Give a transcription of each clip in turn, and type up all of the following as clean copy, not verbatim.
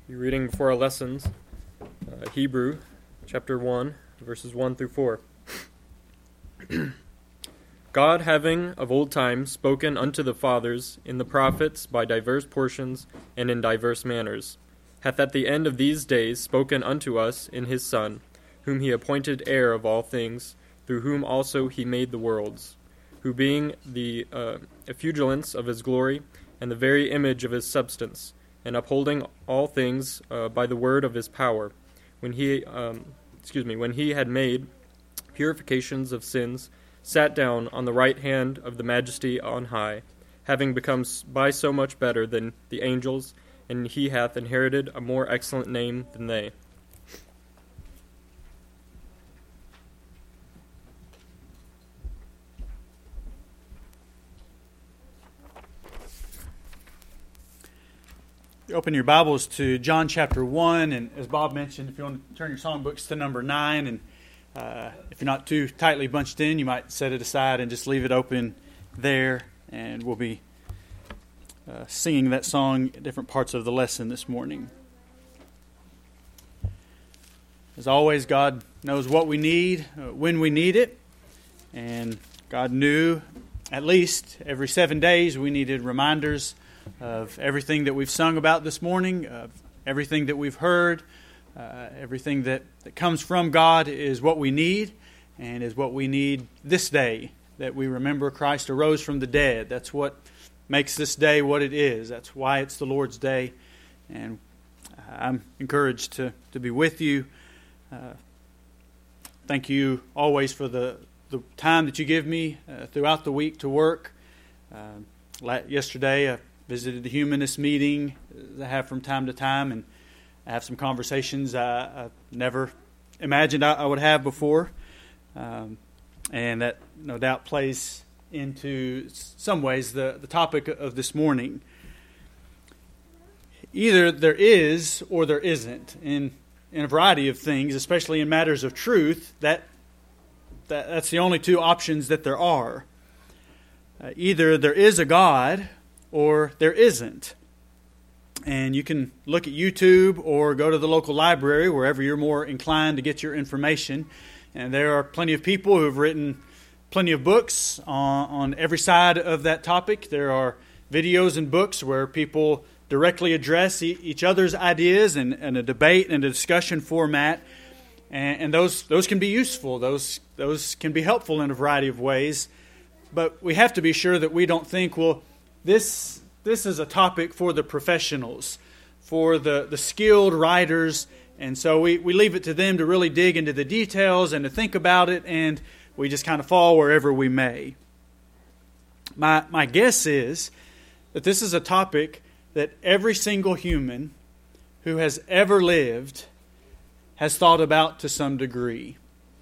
Be reading for our lessons, Hebrew, chapter 1, verses 1 through 4. God, having of old time spoken unto the fathers in the prophets by diverse portions and in diverse manners, hath at the end of these days spoken unto us in his Son, whom he appointed heir of all things, through whom also he made the worlds, who being the effulgence of his glory, and the very image of his substance, and upholding all things by the word of his power, when he had made purifications of sins, sat down on the right hand of the majesty on high, having become by so much better than the angels, and he hath inherited a more excellent name than they. Open your Bibles to John chapter 1, and as Bob mentioned, if you want to turn your songbooks to number 9, and if you're not too tightly bunched in, you might set it aside and just leave it open there, and we'll be singing that song at different parts of the lesson this morning. As always, God knows what we need, when we need it, and God knew at least every 7 days we needed reminders of everything that we've sung about this morning, of everything that we've heard, everything that comes from God is what we need, and is what we need this day, that we remember Christ arose from the dead. That's what makes this day what it is. That's why it's the Lord's Day, and I'm encouraged to be with you. Thank you always for the time that you give me throughout the week to work. Yesterday, I visited the humanist meeting I have from time to time, and I have some conversations I never imagined I would have before, and that no doubt plays into some ways the topic of this morning. Either there is or there isn't in a variety of things, especially in matters of truth. That's the only two options that there are. Either there is a God or there isn't. And you can look at YouTube or go to the local library, wherever you're more inclined to get your information. And there are plenty of people who have written plenty of books on every side of that topic. There are videos and books where people directly address each other's ideas in a debate and a discussion format. And those can be useful. Those can be helpful in a variety of ways. But we have to be sure that we don't think, well, this is a topic for the professionals, for the skilled writers, and so we leave it to them to really dig into the details and to think about it, and we just kind of fall wherever we may. My guess is that this is a topic that every single human who has ever lived has thought about to some degree.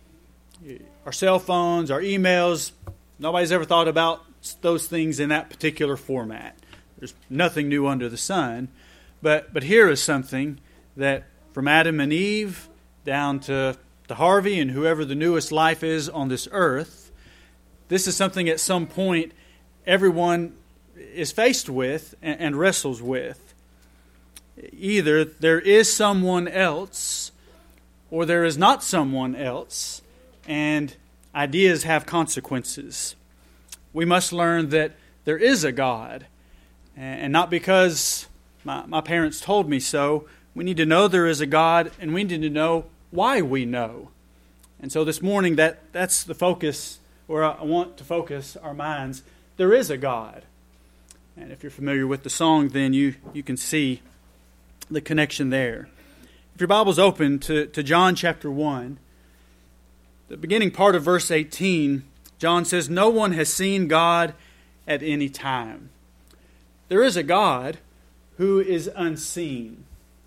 Our cell phones, our emails, nobody's ever thought about those things in that particular format. There's nothing new under the sun. But here is something that from Adam and Eve down to Harvey and whoever the newest life is on this earth, this is something at some point everyone is faced with and wrestles with. Either there is someone else or there is not someone else, and ideas have consequences. We must learn that there is a God, and not because my parents told me so. We need to know there is a God, and we need to know why we know. And so this morning, that's the focus, where I want to focus our minds. There is a God. And if you're familiar with the song, then you can see the connection there. If your Bible's open to John chapter 1, the beginning part of verse 18, John says, "No one has seen God at any time." There is a God who is unseen.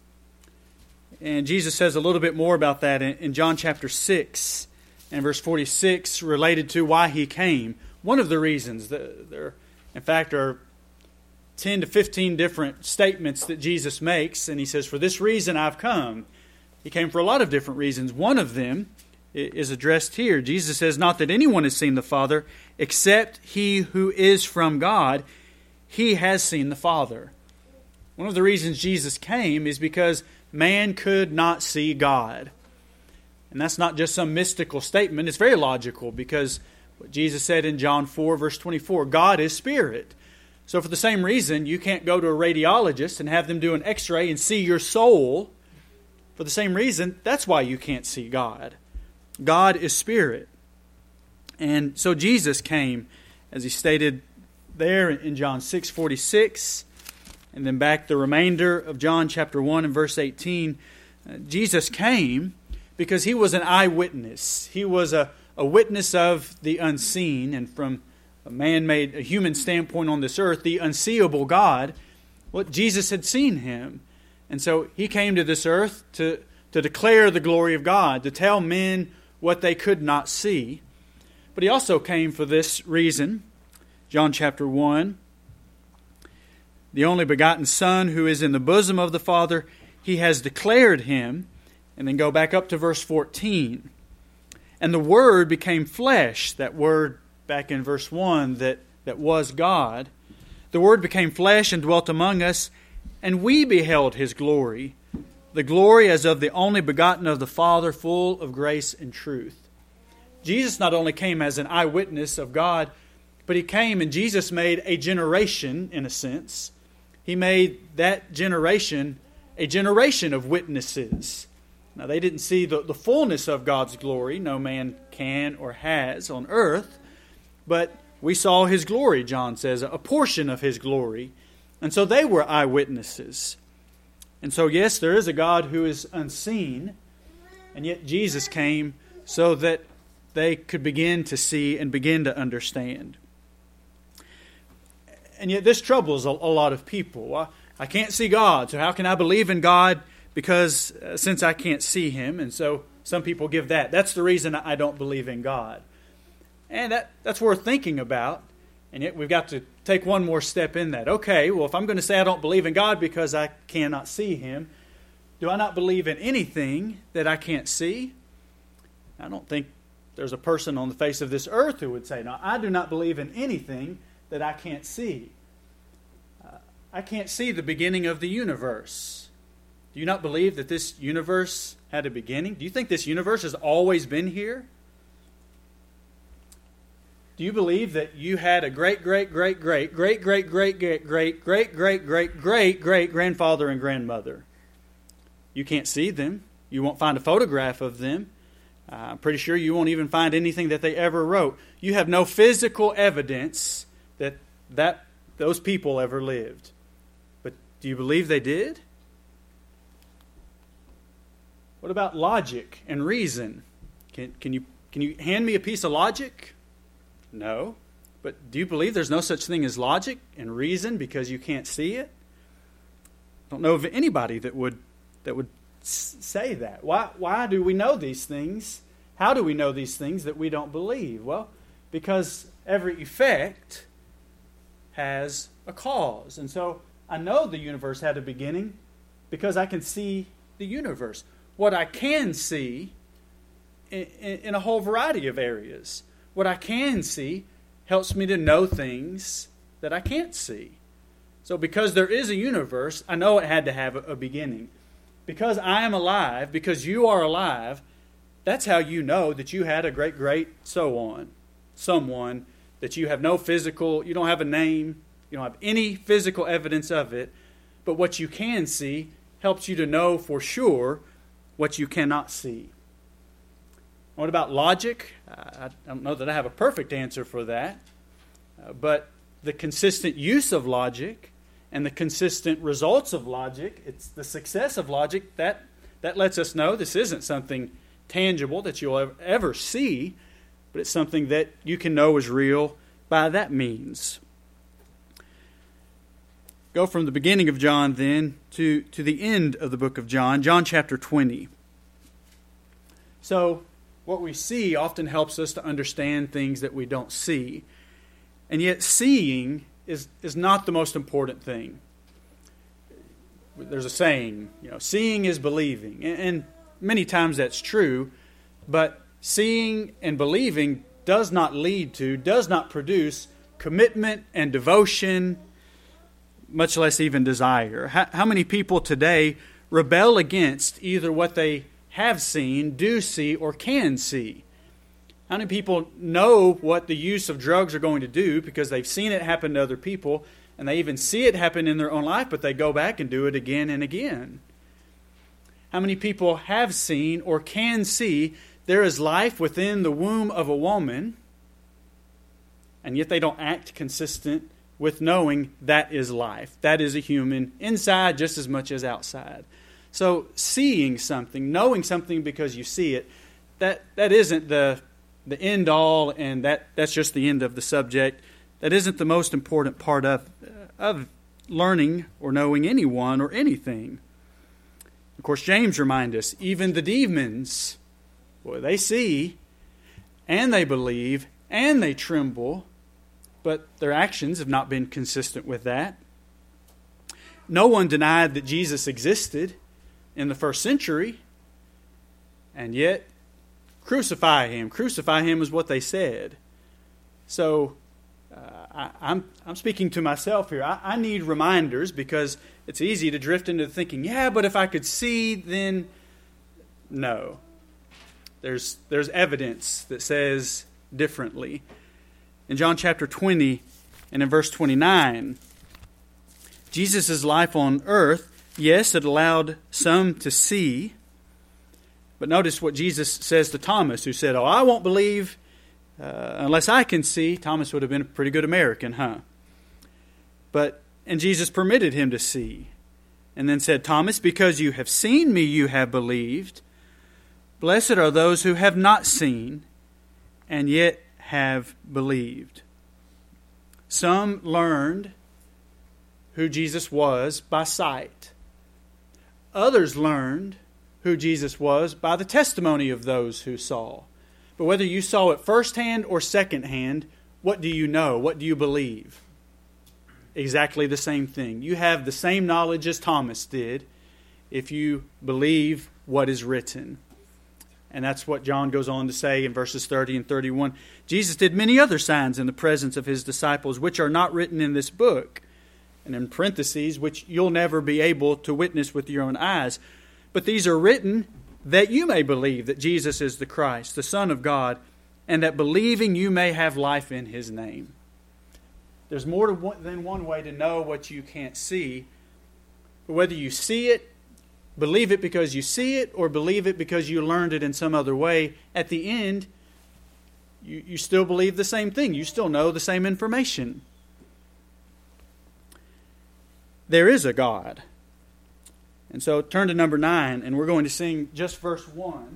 And Jesus says a little bit more about that in John chapter 6 and verse 46, related to why He came. One of the reasons, there in fact are 10 to 15 different statements that Jesus makes, and He says, "For this reason I've come." He came for a lot of different reasons. One of them is addressed here. Jesus says, "Not that anyone has seen the Father, except he who is from God. He has seen the Father." One of the reasons Jesus came is because man could not see God. And that's not just some mystical statement. It's very logical because what Jesus said in John 4, verse 24, God is spirit. So for the same reason, you can't go to a radiologist and have them do an x-ray and see your soul. For the same reason, that's why you can't see God. God is spirit. And so Jesus came, as he stated there in John 6:46, and then back the remainder of John chapter 1 and verse 18. Jesus came because he was an eyewitness. He was a witness of the unseen, and from a human standpoint on this earth, the unseeable God, Jesus had seen him. And so he came to this earth to declare the glory of God, to tell men what they could not see. But he also came for this reason. John chapter 1, the only begotten Son who is in the bosom of the Father, he has declared him. And then go back up to verse 14. And the Word became flesh, that word back in verse 1 that was God. The Word became flesh and dwelt among us, and we beheld His glory, the glory as of the only begotten of the Father, full of grace and truth. Jesus not only came as an eyewitness of God, but He came and Jesus made a generation, in a sense. He made that generation a generation of witnesses. Now, they didn't see the fullness of God's glory. No man can or has on earth. But we saw His glory, John says, a portion of His glory. And so they were eyewitnesses. And so, yes, there is a God who is unseen. And yet Jesus came so that they could begin to see and begin to understand. And yet this troubles a lot of people. I can't see God, so how can I believe in God? Because since I can't see Him, and so some people give that. That's the reason I don't believe in God. And that's worth thinking about. And yet we've got to take one more step in that. Okay, well, if I'm going to say I don't believe in God because I cannot see Him, do I not believe in anything that I can't see? I don't think there's a person on the face of this earth who would say, no, I do not believe in anything that I can't see. I can't see the beginning of the universe. Do you not believe that this universe had a beginning? Do you think this universe has always been here? Do you believe that you had a great-great-great-great-great-great-great-great-great-great-great-grandfather and grandmother? You can't see them. You won't find a photograph of them. I'm pretty sure you won't even find anything that they ever wrote. You have no physical evidence that those people ever lived. But do you believe they did? What about logic and reason? Can you hand me a piece of logic? No. But do you believe there's no such thing as logic and reason because you can't see it? I don't know of anybody that would say that. Why do we know these things? How do we know these things that we don't believe? Well, because every effect has a cause. And so I know the universe had a beginning because I can see the universe. What I can see in a whole variety of areas. What I can see helps me to know things that I can't see. So because there is a universe, I know it had to have a beginning. Because I am alive, because you are alive, that's how you know that you had a great so on. Someone that you have no physical, you don't have a name, you don't have any physical evidence of it, but what you can see helps you to know for sure what you cannot see. What about logic? I don't know that I have a perfect answer for that, but the consistent use of logic and the consistent results of logic, it's the success of logic, that lets us know this isn't something tangible that you'll ever see, but it's something that you can know is real by that means. Go from the beginning of John then to the end of the book of John, John chapter 20. So what we see often helps us to understand things that we don't see. And yet seeing is not the most important thing. There's a saying, seeing is believing. And many times that's true, but seeing and believing does not produce commitment and devotion. much less even desire. How many people today rebel against either what they have seen, do see, or can see? How many people know what the use of drugs are going to do because they've seen it happen to other people, and they even see it happen in their own life, but they go back and do it again and again? How many people have seen or can see there is life within the womb of a woman, and yet they don't act consistent with knowing that is life? That is a human inside just as much as outside. So seeing something, knowing something because you see it, that isn't the end all, and that's just the end of the subject. That isn't the most important part of learning or knowing anyone or anything. Of course, James reminds us, even the demons, boy, they see, and they believe, and they tremble, but their actions have not been consistent with that. No one denied that Jesus existed in the first century, and yet, crucify him. Crucify him is what they said. So, I'm speaking to myself here. I need reminders, because it's easy to drift into thinking, yeah, but if I could see, then no. There's evidence that says differently. In John chapter 20 and in verse 29, Jesus' life on earth, yes, it allowed some to see. But notice what Jesus says to Thomas, who said, I won't believe unless I can see. Thomas would have been a pretty good American, huh? And Jesus permitted him to see. And then said, Thomas, because you have seen me, you have believed. Blessed are those who have not seen and yet have believed. Some learned who Jesus was by sight. Others learned who Jesus was by the testimony of those who saw. But whether you saw it firsthand or secondhand, what do you know? What do you believe? Exactly the same thing. You have the same knowledge as Thomas did if you believe what is written. And that's what John goes on to say in verses 30 and 31. Jesus did many other signs in the presence of his disciples, which are not written in this book. And in parentheses, which you'll never be able to witness with your own eyes. But these are written that you may believe that Jesus is the Christ, the Son of God, and that believing you may have life in his name. There's more than one way to know what you can't see. But whether you see it, believe it because you see it, or believe it because you learned it in some other way, at the end, you still believe the same thing. You still know the same information. There is a God. And so turn to number 9, and we're going to sing just verse 1.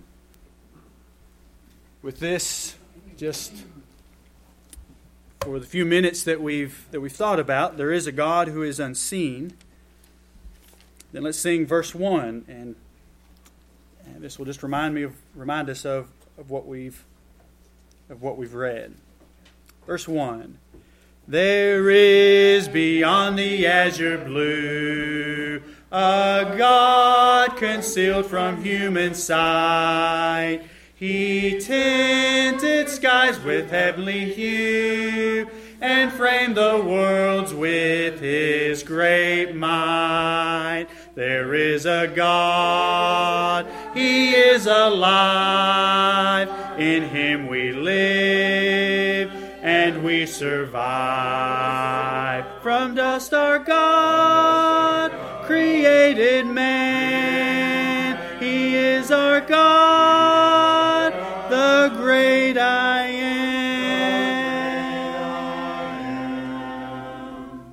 With this, just for the few minutes that we've thought about, there is a God who is unseen. Then let's sing verse 1, and this will just remind us of what we've read. Verse 1. There is beyond the azure blue a God concealed from human sight. He tinted skies with heavenly hue and framed the worlds with his great might. There is a God, he is alive. In him we live and we survive. From dust our God created man. He is our God, the great I am.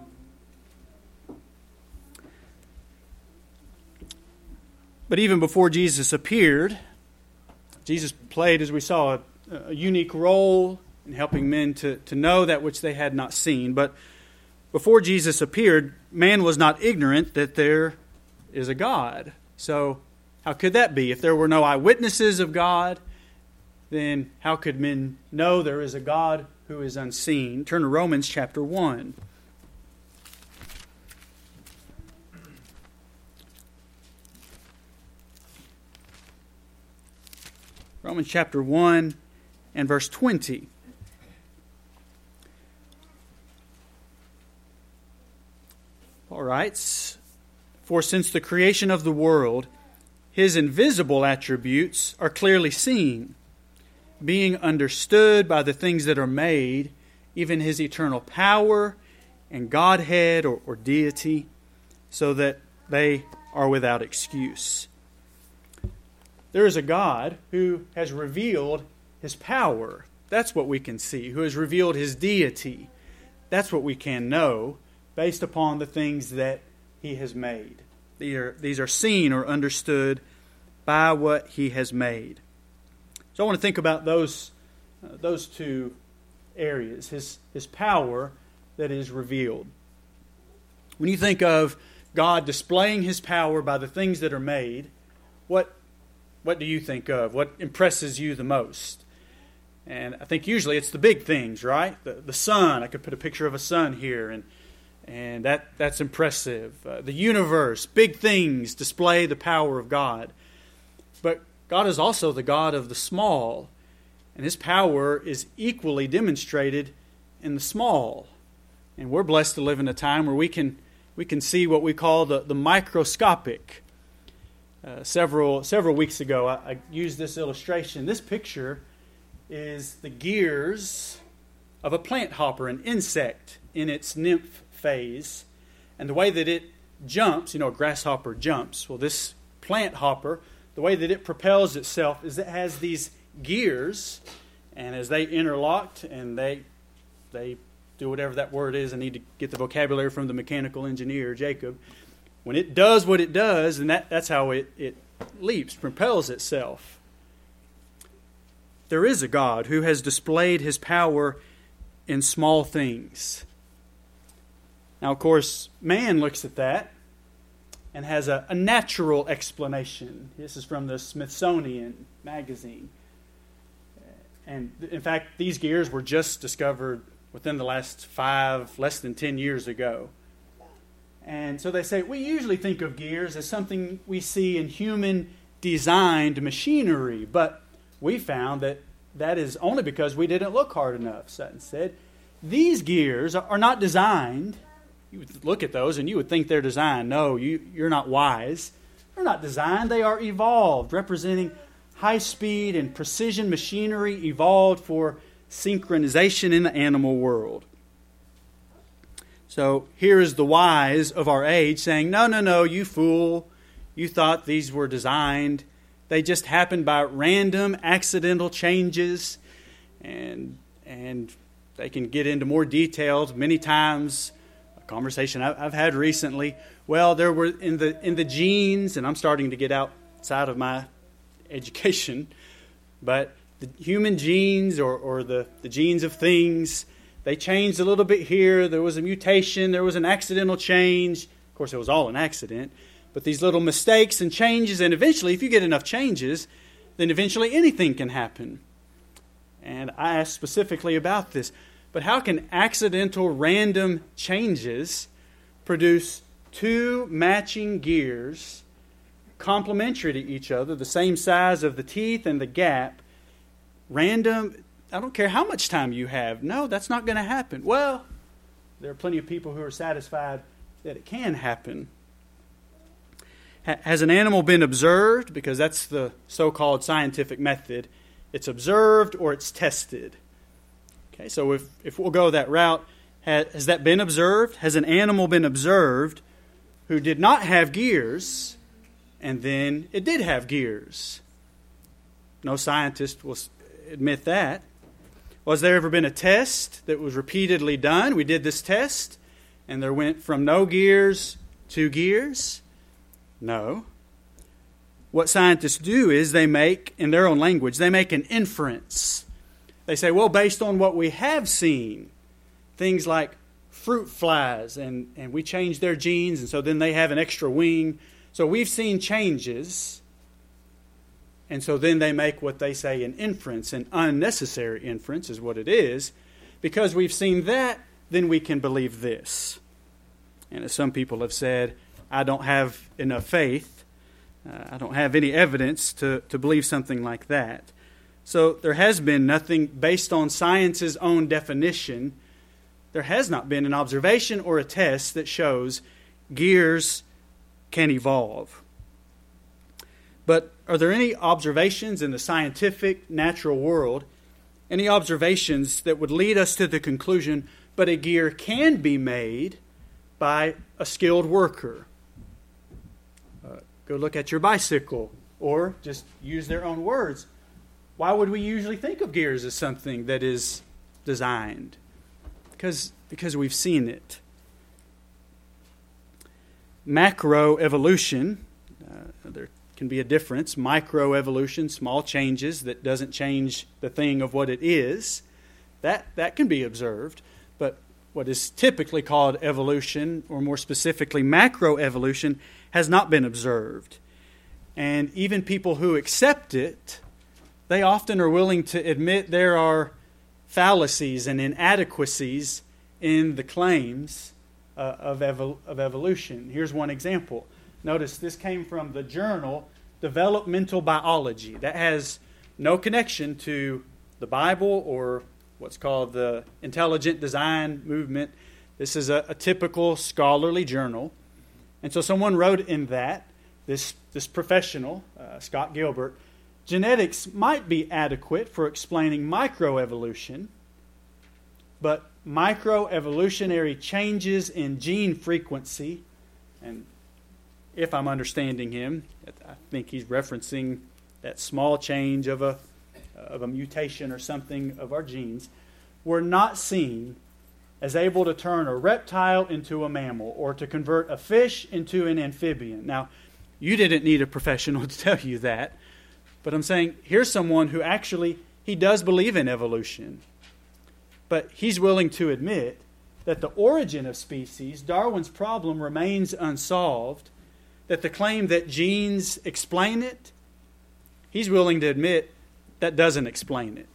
But even before Jesus appeared, Jesus played, as we saw, a unique role in helping men to know that which they had not seen. But before Jesus appeared, man was not ignorant that there is a God. So how could that be? If there were no eyewitnesses of God, then how could men know there is a God who is unseen? Turn to Romans chapter 1. Romans chapter 1 and verse 20. Paul writes, "For since the creation of the world, His invisible attributes are clearly seen, being understood by the things that are made, even His eternal power and Godhead or deity, so that they are without excuse." There is a God who has revealed His power. That's what we can see. Who has revealed His deity. That's what we can know based upon the things that He has made. These are seen or understood by what He has made. So I want to think about those two areas. His power that is revealed. When you think of God displaying His power by the things that are made, what do you think of? What impresses you the most? And I think usually it's the big things, right? The sun. I could put a picture of a sun here, and that's impressive. The universe, big things display the power of God. But God is also the God of the small, and His power is equally demonstrated in the small. And we're blessed to live in a time where we can see what we call the microscopic. Several weeks ago, I used this illustration. This picture is the gears of a plant hopper, an insect in its nymph phase. And the way that it jumps, a grasshopper jumps. Well, this plant hopper, the way that it propels itself is it has these gears, and as they interlocked and they do whatever that word is, I need to get the vocabulary from the mechanical engineer, Jacob. When it does what it does, and that's how it leaps, propels itself. There is a God who has displayed His power in small things. Now, of course, man looks at that and has a natural explanation. This is from the Smithsonian magazine. And in fact, these gears were just discovered within the last less than 10 years ago. And so they say, we usually think of gears as something we see in human-designed machinery, but we found that is only because we didn't look hard enough, Sutton said. These gears are not designed. You would look at those and you would think they're designed. No, you're not wise. They're not designed. They are evolved, representing high speed and precision machinery evolved for synchronization in the animal world. So here is the wise of our age saying, no, you fool. You thought these were designed. They just happened by random, accidental changes. And they can get into more details. Many times, a conversation I've had recently, well, there were in the genes, and I'm starting to get outside of my education, but the human genes or the genes of things, they changed a little bit here. There was a mutation. There was an accidental change. Of course, it was all an accident. But these little mistakes and changes, and eventually, if you get enough changes, then eventually anything can happen. And I asked specifically about this. But how can accidental, random changes produce two matching gears, complementary to each other, the same size of the teeth and the gap, random? I don't care how much time you have. No, that's not going to happen. Well, there are plenty of people who are satisfied that it can happen. Has an animal been observed? Because that's the so-called scientific method. It's observed or it's tested. Okay, so if we'll go that route, has that been observed? Has an animal been observed who did not have gears, and then it did have gears? No scientist will admit that. Was there ever been a test that was repeatedly done? We did this test, and there went from no gears to gears? No. What scientists do is they make, in their own language, they make an inference. They say, well, based on what we have seen, things like fruit flies, and we change their genes, and so then they have an extra wing. So we've seen changes, and so then they make what they say an inference, an unnecessary inference is what it is. Because we've seen that, then we can believe this. And as some people have said, I don't have enough faith. I don't have any evidence to believe something like that. So there has been nothing based on science's own definition. There has not been an observation or a test that shows gears can evolve. But are there any observations in the scientific, natural world, any observations that would lead us to the conclusion, but a gear can be made by a skilled worker? Go look at your bicycle, or just use their own words. Why would we usually think of gears as something that is designed? Because we've seen it. Macroevolution, there can be a difference. Microevolution, small changes that doesn't change the thing of what it is, that can be observed. But what is typically called evolution, or more specifically macroevolution, has not been observed. And even people who accept it, they often are willing to admit there are fallacies and inadequacies in the claims of evolution. Here's one example. Notice this came from the journal Developmental Biology. That has no connection to the Bible or what's called the intelligent design movement. This is a typical scholarly journal. And so someone wrote in that, this professional, Scott Gilbert, genetics might be adequate for explaining microevolution, but microevolutionary changes in gene frequency, and if I'm understanding him, I think he's referencing that small change of a mutation or something of our genes, were not seen as able to turn a reptile into a mammal or to convert a fish into an amphibian. Now, you didn't need a professional to tell you that, but I'm saying here's someone who actually, he does believe in evolution, but he's willing to admit that the origin of species, Darwin's problem, remains unsolved, that the claim that genes explain it, he's willing to admit that doesn't explain it.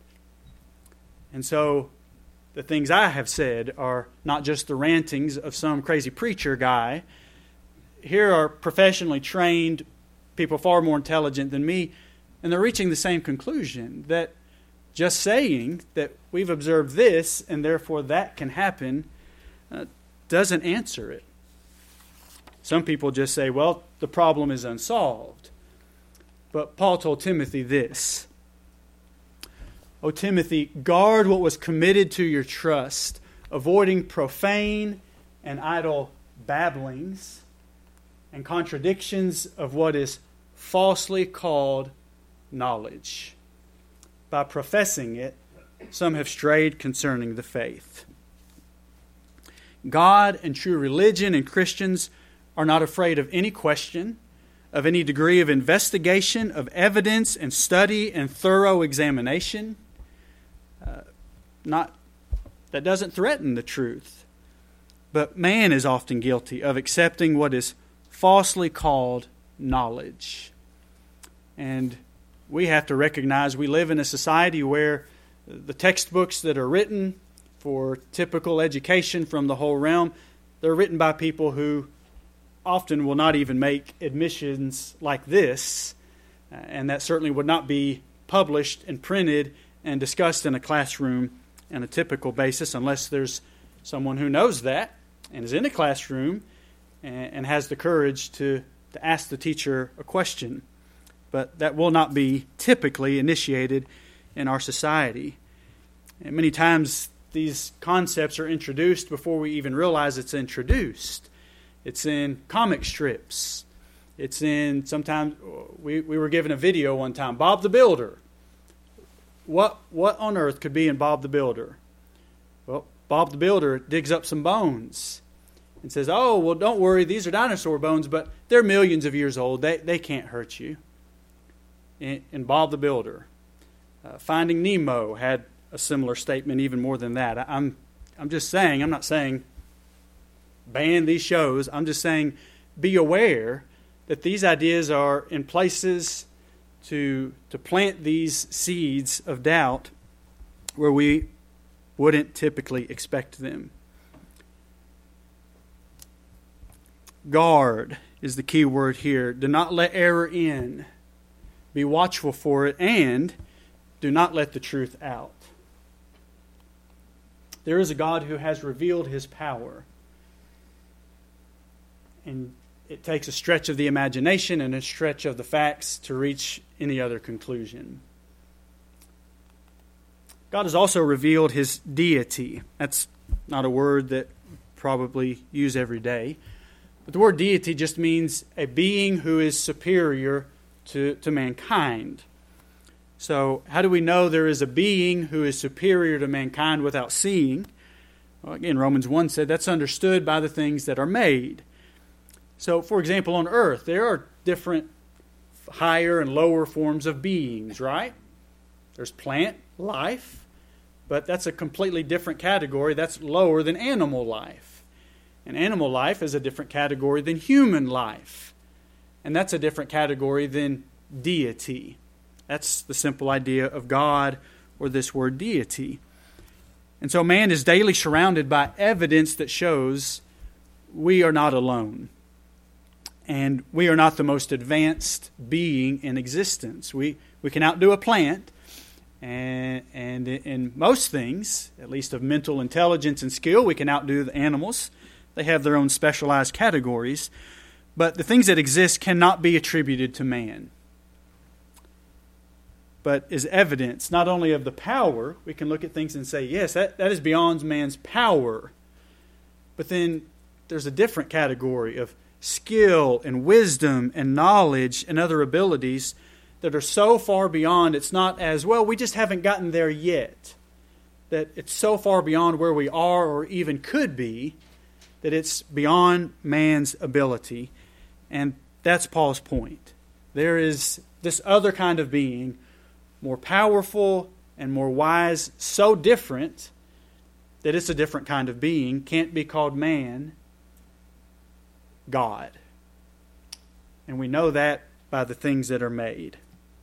And so the things I have said are not just the rantings of some crazy preacher guy. Here are professionally trained people far more intelligent than me, and they're reaching the same conclusion, that just saying that we've observed this and therefore that can happen doesn't answer it. Some people just say, well, the problem is unsolved. But Paul told Timothy this: O Timothy, guard what was committed to your trust, avoiding profane and idle babblings and contradictions of what is falsely called knowledge. By professing it, some have strayed concerning the faith. God and true religion and Christians are not afraid of any question, of any degree of investigation, of evidence and study and thorough examination. That doesn't threaten the truth. But man is often guilty of accepting what is falsely called knowledge. And we have to recognize we live in a society where the textbooks that are written for typical education from the whole realm, they're written by people who often will not even make admissions like this, and that certainly would not be published and printed and discussed in a classroom on a typical basis unless there's someone who knows that and is in a classroom and has the courage to ask the teacher a question. But that will not be typically initiated in our society. And many times these concepts are introduced before we even realize it's introduced. It's in comic strips. It's in, sometimes, we were given a video one time, Bob the Builder. What on earth could be in Bob the Builder? Well, Bob the Builder digs up some bones and says, oh, well, don't worry, these are dinosaur bones, but they're millions of years old. They can't hurt you. In Bob the Builder. Finding Nemo had a similar statement, even more than that. I'm just saying, I'm not saying ban these shows. I'm just saying be aware that these ideas are in places to plant these seeds of doubt where we wouldn't typically expect them. Guard is the key word here. Do not let error in. Be watchful for it, and do not let the truth out. There is a God who has revealed His power. And it takes a stretch of the imagination and a stretch of the facts to reach any other conclusion. God has also revealed His deity. That's not a word that probably use every day. But the word deity just means a being who is superior to mankind. So how do we know there is a being who is superior to mankind without seeing? Well, again, Romans 1 said that's understood by the things that are made. So, for example, on earth, there are different higher and lower forms of beings, right? There's plant life, but that's a completely different category. That's lower than animal life. And animal life is a different category than human life. And that's a different category than deity. That's the simple idea of God, or this word deity. And so man is daily surrounded by evidence that shows we are not alone. And we are not the most advanced being in existence. We can outdo a plant. And in most things, at least of mental intelligence and skill, we can outdo the animals. They have their own specialized categories. But the things that exist cannot be attributed to man. But is evidence not only of the power, we can look at things and say, yes, that is beyond man's power. But then there's a different category of skill and wisdom and knowledge and other abilities that are so far beyond, it's not as, well, we just haven't gotten there yet. That it's so far beyond where we are or even could be, that it's beyond man's ability. And that's Paul's point. There is this other kind of being, more powerful and more wise, so different that it's a different kind of being, can't be called man, God. And we know that by the things that are made.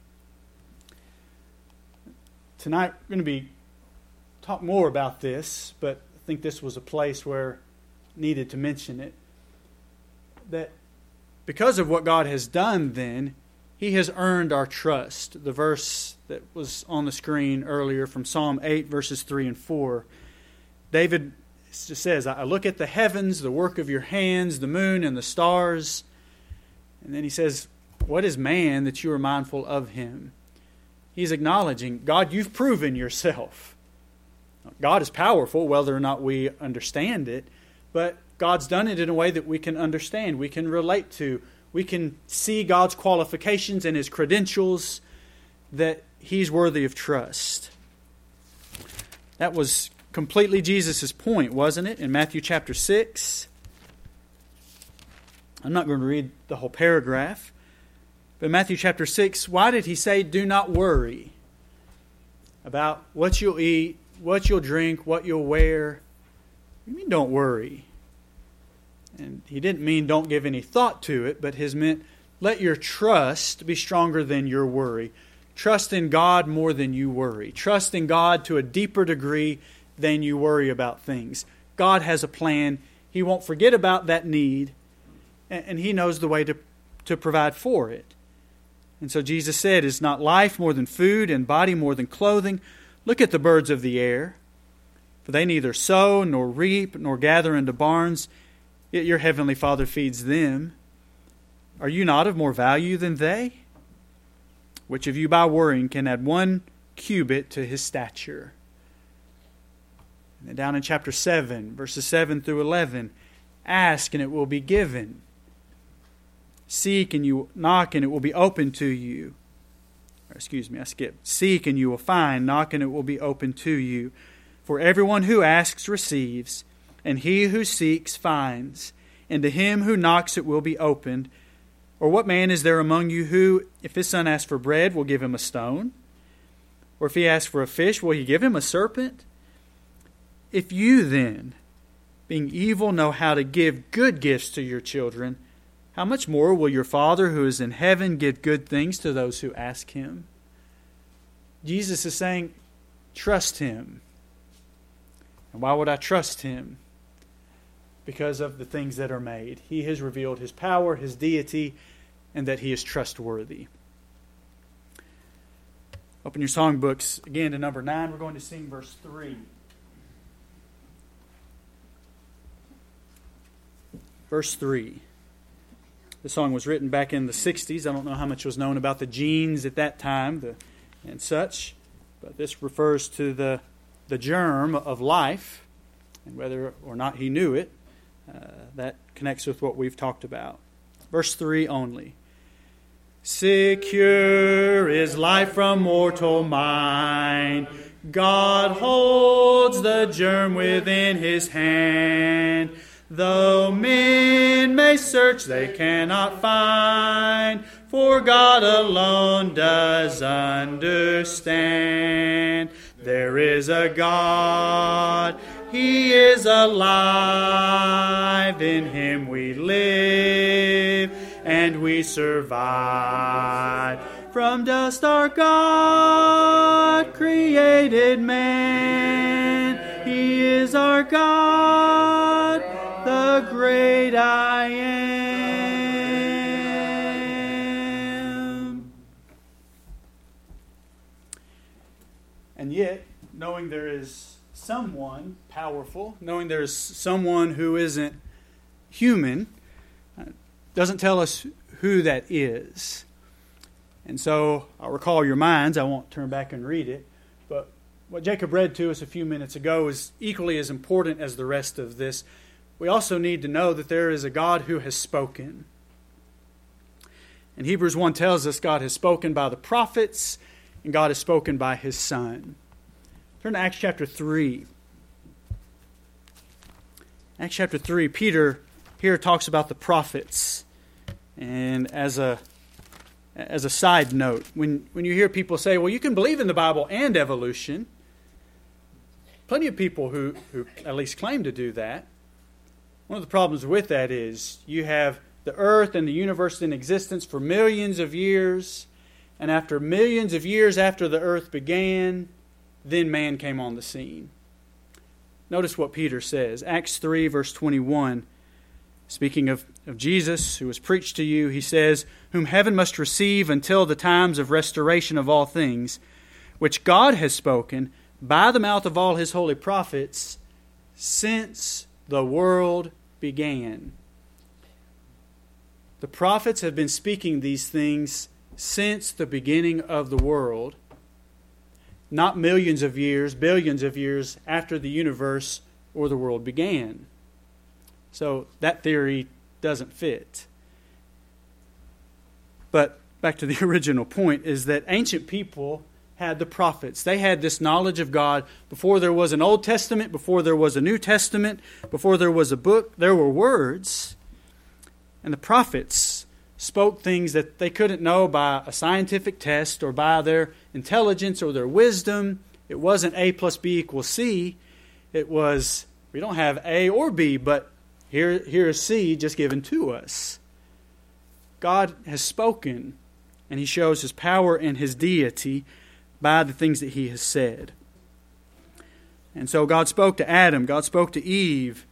Tonight we're going to talk more about this, but I think this was a place where I needed to mention it. That because of what God has done then, He has earned our trust. The verse that was on the screen earlier from Psalm 8, verses 3 and 4. David says, I look at the heavens, the work of your hands, the moon and the stars. And then he says, what is man that you are mindful of him? He's acknowledging, God, you've proven yourself. God is powerful, whether or not we understand it. But God's done it in a way that we can understand, we can relate to. We can see God's qualifications and His credentials, that He's worthy of trust. That was completely Jesus' point, wasn't it? In Matthew chapter 6. I'm not going to read the whole paragraph. But in Matthew chapter 6, why did He say, do not worry about what you'll eat, what you'll drink, what you'll wear? What do you mean don't worry? And He didn't mean don't give any thought to it, but His meant let your trust be stronger than your worry. Trust in God more than you worry. Trust in God to a deeper degree than you worry about things. God has a plan. He won't forget about that need, and He knows the way to provide for it. And so Jesus said, is not life more than food and body more than clothing? Look at the birds of the air, for they neither sow nor reap nor gather into barns, yet your heavenly Father feeds them. Are you not of more value than they? Which of you by worrying can add 1 cubit to his stature? And then down in chapter 7, verses 7 through 11, ask and it will be given. Seek and you knock and it will be open to you. Seek and you will find. Knock and it will be open to you. For everyone who asks receives, and he who seeks finds. And to him who knocks it will be opened. Or what man is there among you who, if his son asks for bread, will give him a stone? Or if he asks for a fish, will he give him a serpent? If you then, being evil, know how to give good gifts to your children, how much more will your Father who is in heaven give good things to those who ask Him? Jesus is saying, trust Him. And why would I trust Him? Because of the things that are made. He has revealed His power, His deity, and that He is trustworthy. Open your songbooks again to number 9. We're going to sing verse 3. Verse 3. The song was written back in the 60s. I don't know how much was known about the genes at that time and such, but this refers to the germ of life, and whether or not he knew it, that connects with what we've talked about. Verse 3 only. Secure is life from mortal mind. God holds the germ within His hand. Though men may search, they cannot find, for God alone does understand. There is a God, He is alive, in Him we live and we survive. From dust our God created man. He is our God, the great I am. And yet, knowing there is someone powerful, knowing there is someone who isn't human, doesn't tell us who that is. And so I'll recall your minds. I won't turn back and read it. But what Jacob read to us a few minutes ago is equally as important as the rest of this. We also need to know that there is a God who has spoken. And Hebrews 1 tells us God has spoken by the prophets and God has spoken by His Son. Turn to Acts chapter 3. Acts chapter 3, Peter here talks about the prophets. And as a side note, when you hear people say, well, you can believe in the Bible and evolution, plenty of people who at least claim to do that. One of the problems with that is you have the earth and the universe in existence for millions of years, and after millions of years after the earth began, then man came on the scene. Notice what Peter says. Acts 3, verse 21. Speaking of Jesus, who was preached to you, he says, whom heaven must receive until the times of restoration of all things, which God has spoken by the mouth of all His holy prophets since the world began. The prophets have been speaking these things since the beginning of the world, not millions of years, billions of years after the universe or the world began. So that theory doesn't fit. But back to the original point is that ancient people had the prophets. They had this knowledge of God before there was an Old Testament, before there was a New Testament, before there was a book. There were words. And the prophets spoke things that they couldn't know by a scientific test or by their intelligence or their wisdom. It wasn't A plus B equals C. It was, we don't have A or B, but here is C just given to us. God has spoken, and He shows His power and His deity by the things that He has said. And so God spoke to Adam, God spoke to Eve.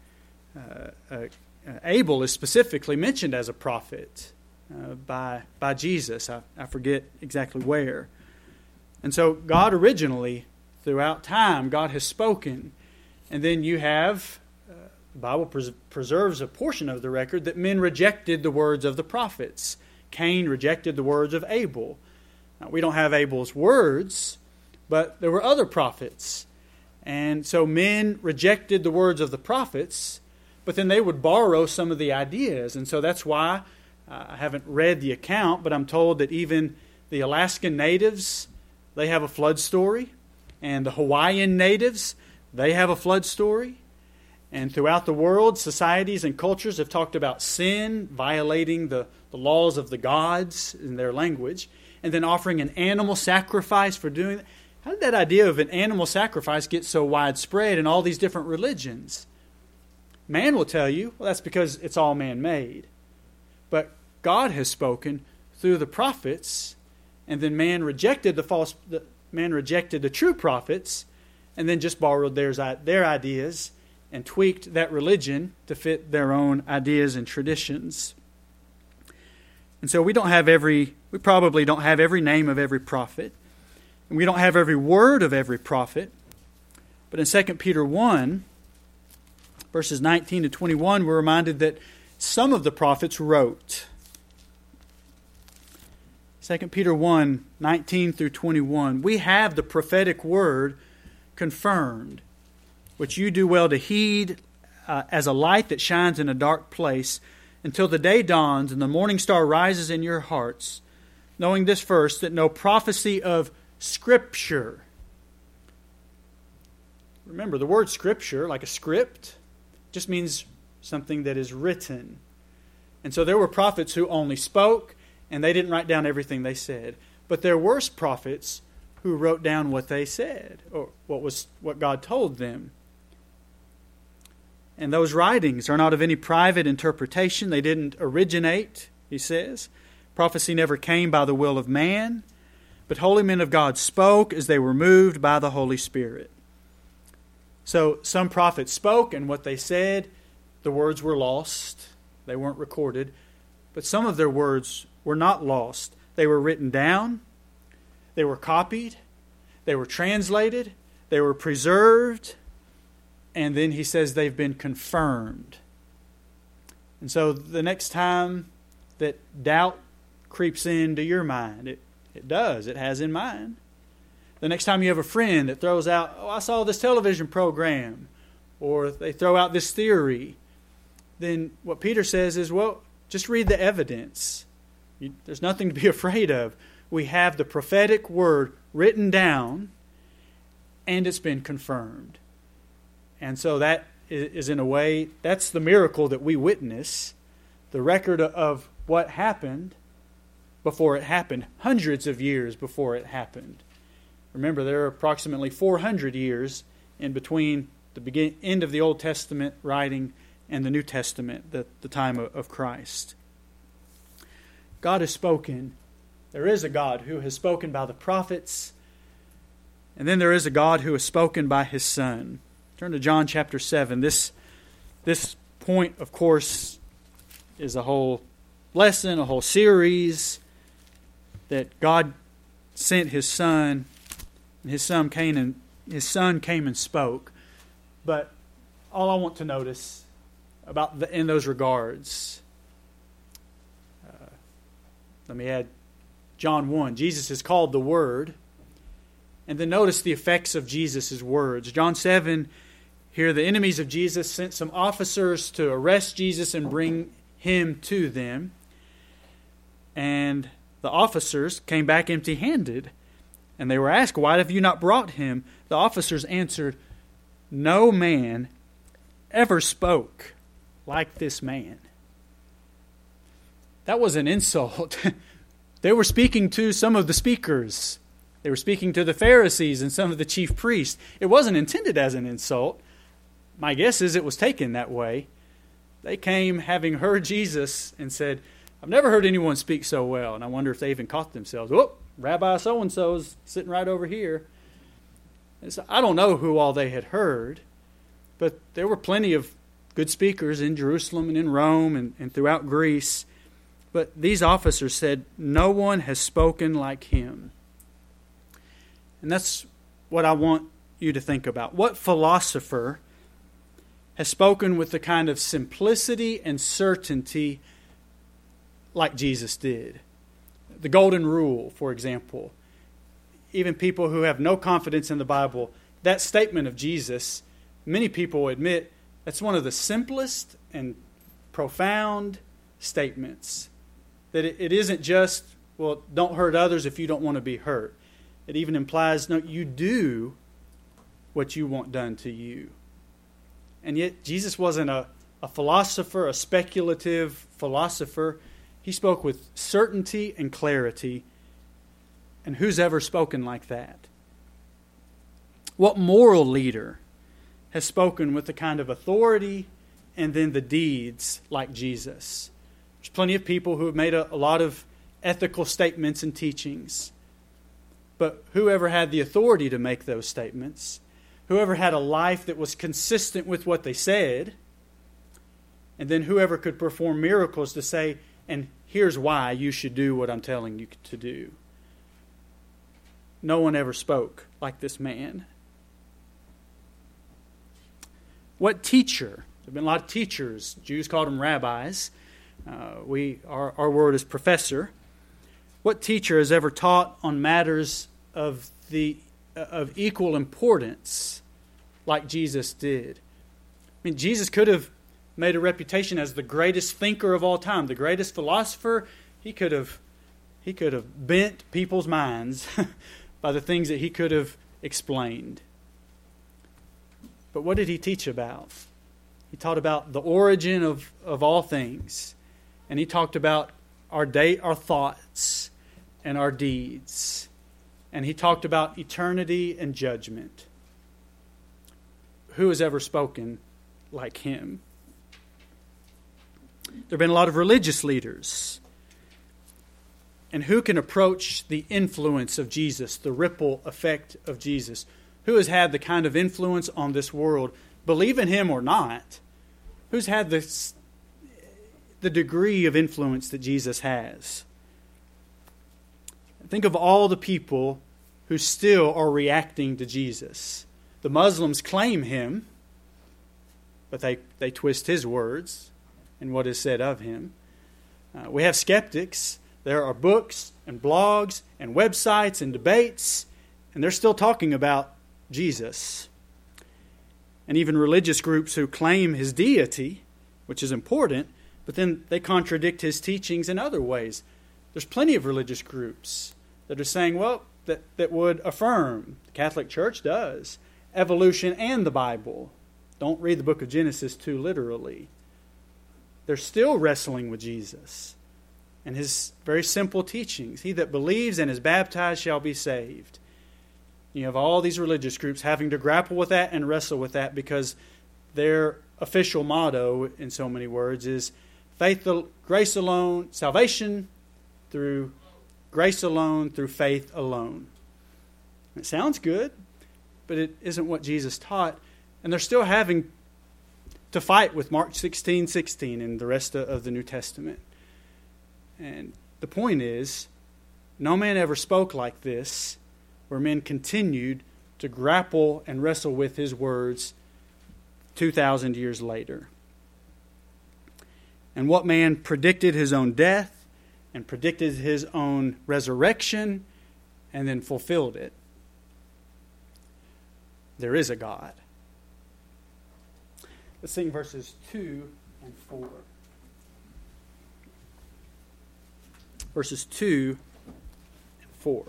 Abel is specifically mentioned as a prophet by Jesus. I forget exactly where. And so God originally, throughout time, God has spoken. And then you have, the Bible preserves a portion of the record that men rejected the words of the prophets. Cain rejected the words of Abel. Now, we don't have Abel's words, but there were other prophets. And so men rejected the words of the prophets, but then they would borrow some of the ideas. And so that's why I haven't read the account, but I'm told that even the Alaskan natives, they have a flood story. And the Hawaiian natives, they have a flood story. And throughout the world, societies and cultures have talked about sin, violating the laws of the gods in their language, and then offering an animal sacrifice for doing that. How did that idea of an animal sacrifice get so widespread in all these different religions? Man will tell you, well, that's because it's all man-made. But God has spoken through the prophets, and then man rejected the true prophets, and then just borrowed their ideas and tweaked that religion to fit their own ideas and traditions. And so we probably don't have every name of every prophet, and we don't have every word of every prophet. But in 2 Peter 1, verses 19 to 21, we're reminded that some of the prophets wrote. 2 Peter 1, 19 through 21. We have the prophetic word confirmed, which you do well to heed as a light that shines in a dark place until the day dawns and the morning star rises in your hearts, knowing this first, that no prophecy of Scripture. Remember, the word Scripture, like a script, just means something that is written. And so there were prophets who only spoke, and they didn't write down everything they said. But there were prophets who wrote down what they said, or what God told them. And those writings are not of any private interpretation. They didn't originate, he says. Prophecy never came by the will of man, but holy men of God spoke as they were moved by the Holy Spirit. So some prophets spoke, and what they said, the words were lost. They weren't recorded. But some of their words were not lost. They were written down. They were copied. They were translated. They were preserved. And then he says they've been confirmed. And so the next time that doubt creeps into your mind, it does. It has in mine. The next time you have a friend that throws out, I saw this television program, or they throw out this theory, then what Peter says is, well, just read the evidence. There's nothing to be afraid of. We have the prophetic word written down, and it's been confirmed. And so that is, in a way, that's the miracle that we witness, the record of what happened before it happened, hundreds of years before it happened. Remember, there are approximately 400 years in between the end of the Old Testament writing and the New Testament, the time of Christ. God has spoken. There is a God who has spoken by the prophets, and then there is a God who has spoken by His Son. Turn to John chapter 7. This point, of course, is a whole lesson, a whole series that God sent His Son, and His Son came and spoke. But all I want to notice in those regards, let me add John 1. Jesus is called the Word. And then notice the effects of Jesus' words. John 7, here the enemies of Jesus sent some officers to arrest Jesus and bring Him to them. And the officers came back empty-handed. And they were asked, why have you not brought Him? The officers answered, no man ever spoke like this man. That was an insult. They were speaking to some of the speakers. They were speaking to the Pharisees and some of the chief priests. It wasn't intended as an insult. My guess is it was taken that way. They came having heard Jesus and said, I've never heard anyone speak so well. And I wonder if they even caught themselves. Whoop, Rabbi so-and-so's sitting right over here. And so I don't know who all they had heard, but there were plenty of good speakers in Jerusalem and in Rome and throughout Greece. But these officers said, no one has spoken like him. And that's what I want you to think about. What philosopher has spoken with the kind of simplicity and certainty like Jesus did? The Golden Rule, for example. Even people who have no confidence in the Bible, that statement of Jesus, many people admit that's one of the simplest and profound statements. That it isn't just, well, don't hurt others if you don't want to be hurt. It even implies, no, you do what you want done to you. And yet, Jesus wasn't a philosopher, a speculative philosopher. He spoke with certainty and clarity. And who's ever spoken like that? What moral leader has spoken with the kind of authority and then the deeds like Jesus? There's plenty of people who have made a lot of ethical statements and teachings. But whoever had the authority to make those statements, whoever had a life that was consistent with what they said, and then whoever could perform miracles to say, and here's why you should do what I'm telling you to do. No one ever spoke like this man. What teacher? There have been a lot of teachers. Jews called them rabbis. Our word is professor. What teacher has ever taught on matters of equal importance like Jesus did? I mean, Jesus could have made a reputation as the greatest thinker of all time, the greatest philosopher. He could have bent people's minds by the things that he could have explained. But what did he teach about? He taught about the origin of all things. And he talked about our thoughts and our deeds. And he talked about eternity and judgment. Who has ever spoken like him? There have been a lot of religious leaders. And who can approach the influence of Jesus, the ripple effect of Jesus? Who has had the kind of influence on this world, believe in him or not? Who's had the degree of influence that Jesus has? Think of all the people who still are reacting to Jesus. The Muslims claim him, but they twist his words and what is said of him. We have skeptics. There are books and blogs and websites and debates, and they're still talking about Jesus. And even religious groups who claim his deity, which is important, but then they contradict his teachings in other ways. There's plenty of religious groups that are saying, well, that would affirm, the Catholic Church does, evolution and the Bible. Don't read the book of Genesis too literally. They're still wrestling with Jesus and his very simple teachings. He that believes and is baptized shall be saved. You have all these religious groups having to grapple with that and wrestle with that because their official motto, in so many words, is faith, grace alone, salvation through grace alone, through faith alone. It sounds good, but it isn't what Jesus taught. And they're still having to fight with Mark 16:16 and the rest of the New Testament. And the point is, no man ever spoke like this, where men continued to grapple and wrestle with his words 2,000 years later. And what man predicted his own death and predicted his own resurrection and then fulfilled it? There is a God. Let's sing verses 2 and 4. Verses 2 and 4.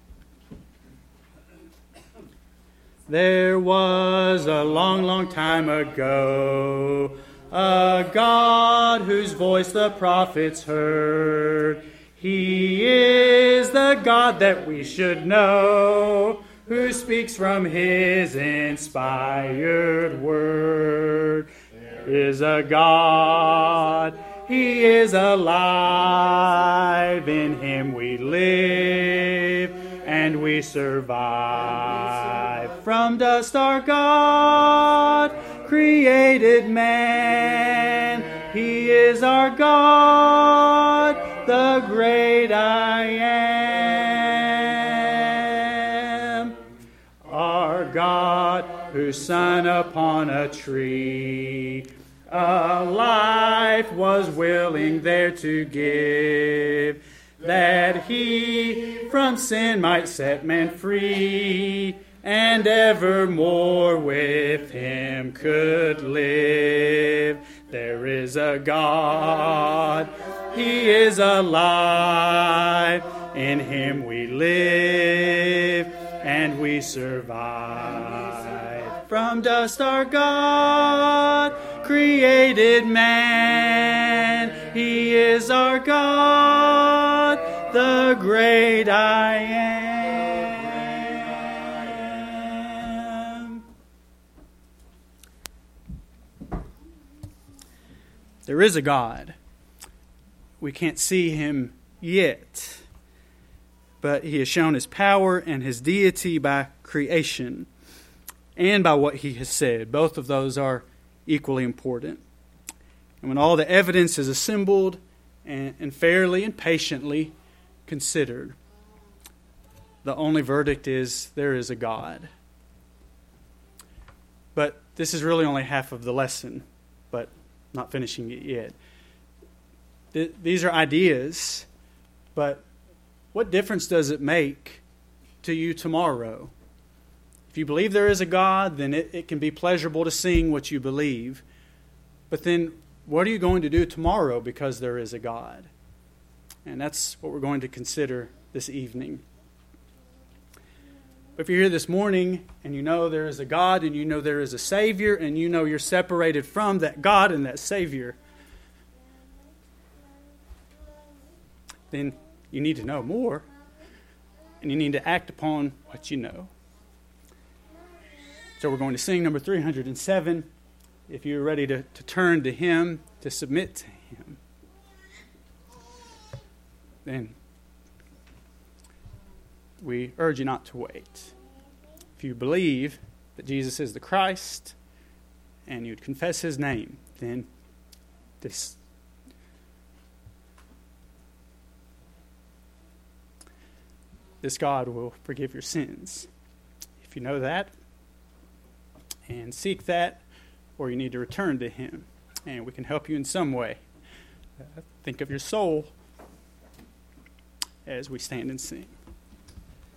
There was a long, long time ago a God whose voice the prophets heard. He is the God that we should know, who speaks from his inspired word. There is a God, he is alive, in him we live and we survive. From dust our God created man. He is our God, the great I am. Our God, whose Son upon a tree a life was willing there to give, that he from sin might set man free, and evermore with him could live. There is a God, he is alive, in him we live and we survive. From dust our God created man, he is our God, the great I am. There is a God. We can't see him yet, but he has shown his power and his deity by creation and by what he has said. Both of those are equally important. And when all the evidence is assembled and fairly and patiently considered, the only verdict is there is a God. But this is really only half of the lesson, but not finishing it yet. These are ideas, but what difference does it make to you tomorrow? If you believe there is a God, then it can be pleasurable to sing what you believe. But then what are you going to do tomorrow because there is a God? And that's what we're going to consider this evening. But if you're here this morning and you know there is a God and you know there is a Savior and you know you're separated from that God and that Savior, then you need to know more, and you need to act upon what you know. So we're going to sing number 307. If you're ready to turn to Him, to submit to Him, then we urge you not to wait. If you believe that Jesus is the Christ, and you'd confess His name, then this God will forgive your sins. If you know that and seek that, or you need to return to Him, and we can help you in some way, think of your soul as we stand and sing.